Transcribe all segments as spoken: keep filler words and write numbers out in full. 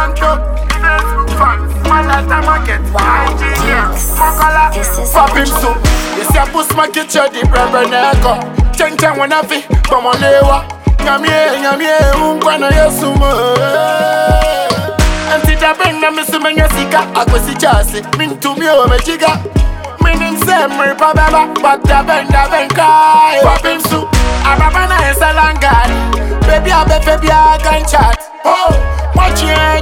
Catamanto, Facebook fans, Malata Market, I G Ms, Mokola, Pop him so. You see a boost my kitchen, the brother Neko. Chen Chen wanna be, come on, Lewa. Nyamie, nyamie, unkwana yesumo. And sit up and I'm assuming a sika. I go see Chassis, mean to me, oh, my chica. Meaning same, my papa, but the bend, the bend, cry. Pop him so. I'm a man, I'm a langard. Baby, I bet, baby, I can chat. Oh, watch your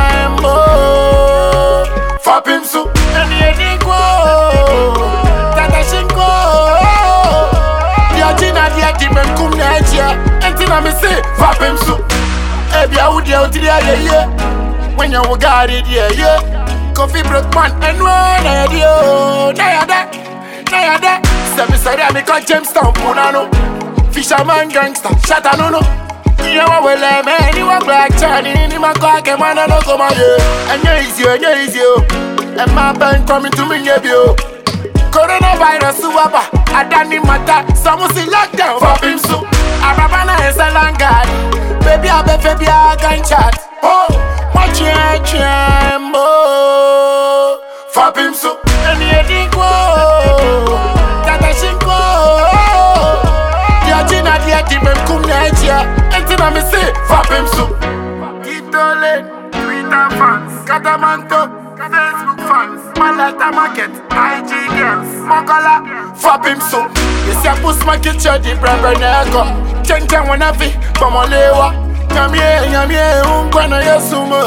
chambo. Pop him so. And the ending go. Tata Shinko. The Ajina, the Ajimen, come nature. And then I say, Pop him so. Ebi I would out there, yeah. When you got it, yeah, yeah. Coffee broke man and one idea. Naya that, naya that. Step beside me, call Jamestown, Punano. Fisherman gangster, shut a no no. You know what, man, you want black Charlie, in my car, and man, I don't come out here. And you're easy, and you're easy. And my band coming to me, yeah, yo. Coronavirus, wapa, I don't need matter. Someone say lockdown, Pop him so. Arabana is a langard. Baby, I bet, baby, I can chat. Oh, watch your chambo. Pop him so. And the ending go. Tata Shinko. The Ajina, the Ajimen, come nature. And then I say, Pop him so. Kitole, Twitter fans, Catamanto, Facebook fans, Malata Market, I G Ms, Mokola, Pop him so. You see a boost my kitchen, the brother Neko. Chen Chen wanna be, come on, Lewa. Nyamie, nyamie, unkwana yesumo.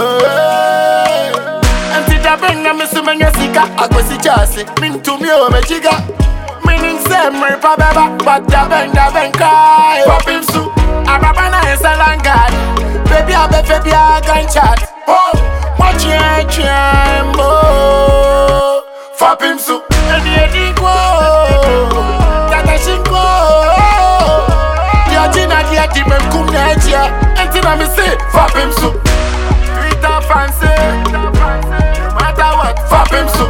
And sit up and I'm assuming a sika. I go see Chassis, mean to me, oh, my chica. Meaning same, my papa, but the bend, the bend, cry. Pop him so. I'm a man, I'm a langard. Baby, I bet, baby, I can chat. Oh, watch your chambo. Pop him so. And the ending go. Tata Shinko. The Ajina, the Ajimen, come nature. And then I say, Pop him so. Twitter fans say, no matter what, Pop him so.